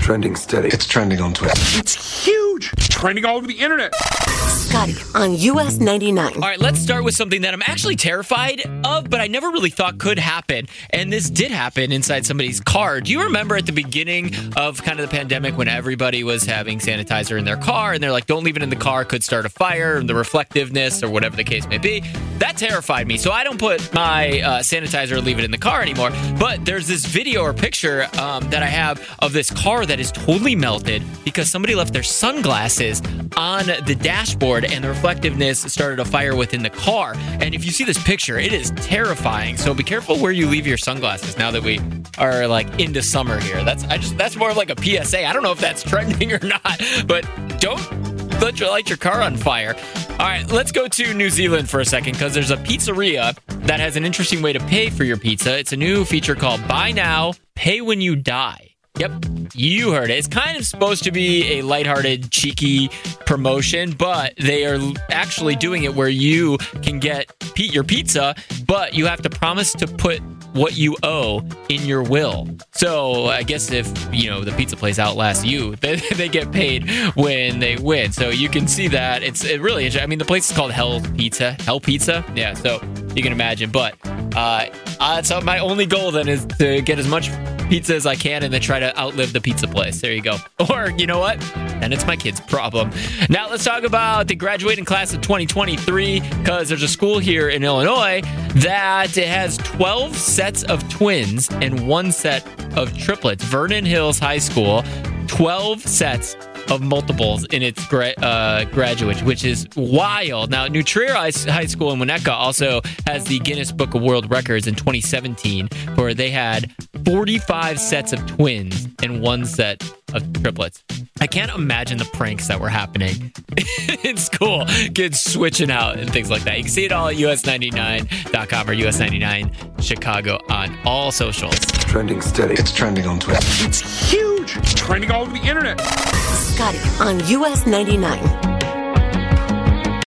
trending steady. It's trending on Twitter. It's huge. It's trending all over the internet. Scotty on US 99. All right, let's start with something that I'm actually terrified of, but I never really thought could happen. And this did happen inside somebody's car. Do you remember at the beginning of kind of the pandemic when everybody was having sanitizer in their car and they're like, don't leave it in the car, could start a fire, the reflectiveness or whatever the case may be? That terrified me. So I don't put my sanitizer or leave it in the car anymore. But there's this video or picture that I have of this car that is totally melted because somebody left their sunglasses on the dashboard and the reflectiveness started a fire within the car. And if you see this picture, it is terrifying. So be careful where you leave your sunglasses now that we are like into summer here. That's more of like a PSA. I don't know if that's trending or not, but don't light your car on fire. All right, let's go to New Zealand for a second because there's a pizzeria that has an interesting way to pay for your pizza. It's a new feature called Buy Now, Pay When You Die. Yep, you heard it. It's kind of supposed to be a lighthearted, cheeky promotion, but they are actually doing it where you can get your pizza, but you have to promise to put what you owe in your will. So I guess if, the pizza place outlasts you, they get paid when they win. So you can see that. It really is. I mean, the place is called Hell Pizza. Yeah, so you can imagine. But so my only goal then is to get as much pizza as I can and then try to outlive the pizza place. There you go. Or, you know what? And it's my kid's problem. Now let's talk about the graduating class of 2023 because there's a school here in Illinois that has 12 sets of twins and 1 set of triplets. Vernon Hills High School, 12 sets of multiples in its graduates, which is wild. Now, New Trier High School in Winnetka also has the Guinness Book of World Records in 2017, where they had 45 sets of twins and 1 set of triplets. I can't imagine the pranks that were happening in school. Kids switching out and things like that. You can see it all at us99.com or US99 Chicago on all socials. Trending steady. It's trending on Twitter. It's huge. It's trending all over the internet. Scotty on US 99.